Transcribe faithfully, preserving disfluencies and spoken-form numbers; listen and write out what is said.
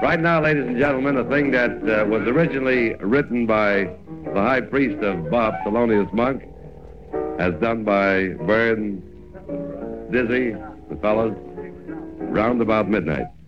Right now, ladies and gentlemen, a thing that uh, was originally written by the high priest of Bob, Thelonious Monk, as done by Byrd, Dizzy, the fellas, round about midnight.